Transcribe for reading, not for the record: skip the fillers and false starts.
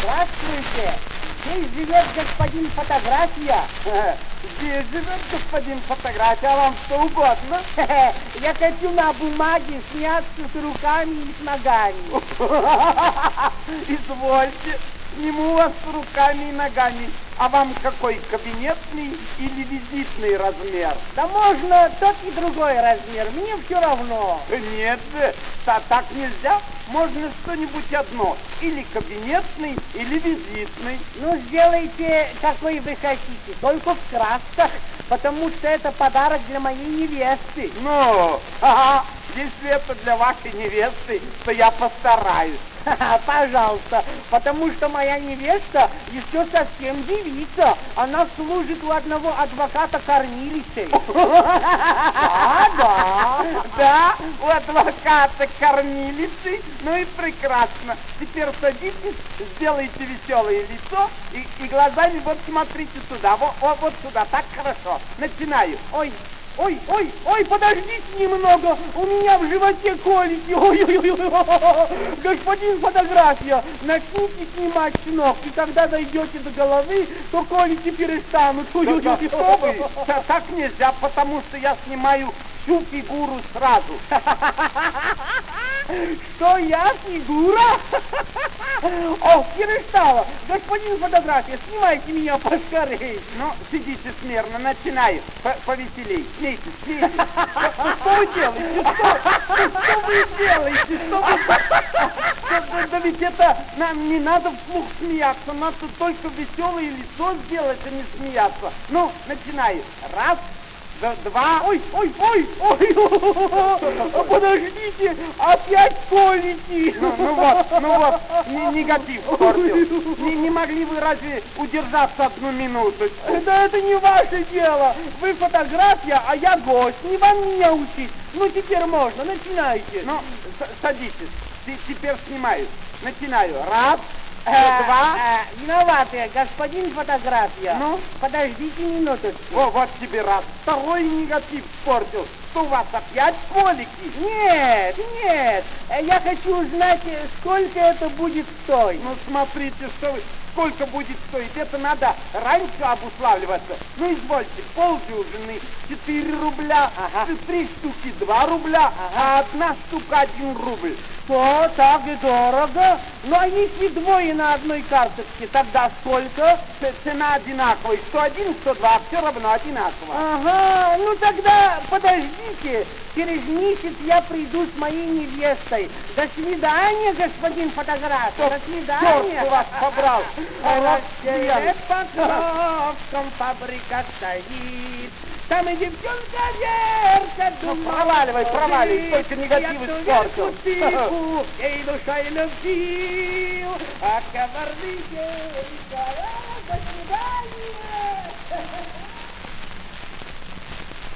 Здравствуйте. Здесь живет господин Фотография. Здесь живет господин Фотография, а вам что угодно? Я хочу на бумаге сняться с руками и с ногами. Извольте, сниму вас с руками и ногами. А вам какой, кабинетный или визитный размер? Да можно тот и другой размер, мне все равно. Нет же, так нельзя. Можно что-нибудь одно. Или кабинетный, или визитный. Ну, сделайте, какой вы хотите, только в красках, потому что это подарок для моей невесты. Ну, если это для вашей невесты, то я постараюсь. Пожалуйста, потому что моя невеста еще совсем девица. Она служит у одного адвоката кормилицей. Да, у адвоката кормилицы. Ну и прекрасно. Теперь садитесь, сделайте веселое лицо и глазами вот смотрите сюда, вот сюда, так хорошо. Начинаю. Ой, подождите немного, у меня в животе колики. Ой. Господин Фотография, начните снимать с ног, и когда дойдете до головы, то колики перестанут. Да что вы, так нельзя, потому что я снимаю всю фигуру сразу. Что я фигура? О, перестала. Господин Фотография, снимайте меня поскорей. Ну, сидите смирно, начинаю. Повеселей. Смейтесь. Что вы делаете? Что вы делаете? Да ведь это нам не надо вслух смеяться, надо только веселое лицо сделать, а не смеяться. Ну, начинаю. Раз, два. Ой, подождите, опять колики. Ну вот, негатив портил. Не могли вы разве удержаться одну минуточку? Да это не ваше дело. Вы Фотография, а я гость. Не вам меня учить. Ну теперь можно, начинайте. Ну, садитесь. Теперь снимаю. Начинаю. Раз, два. Виноватые, господин Фотография. Ну? Подождите минуточку. Вот тебе раз. Второй негатив портил. Что у вас опять колики? Нет, я хочу узнать, сколько это будет стоить. Ну, смотрите, сколько будет стоить. Это надо раньше обуславливаться. Ну, извольте, полдюжины 4 рубля, 3 штуки 2 рубля, а одна штука 1 рубль. Что, так и дорого? Ну, а если двое на одной карточке, тогда сколько? Цена одинаковая. Что один, что два, все равно одинаково. Ага, ну тогда подождите. Через месяц я приду с моей невестой. До свидания, господин Фотограф. До свидания. Черт вас побрал. По кнопкам фабрика стоит. Там и девчонка Верка думала. Проваливай, только негатив испортил. Ей душой любил, а коварный девка.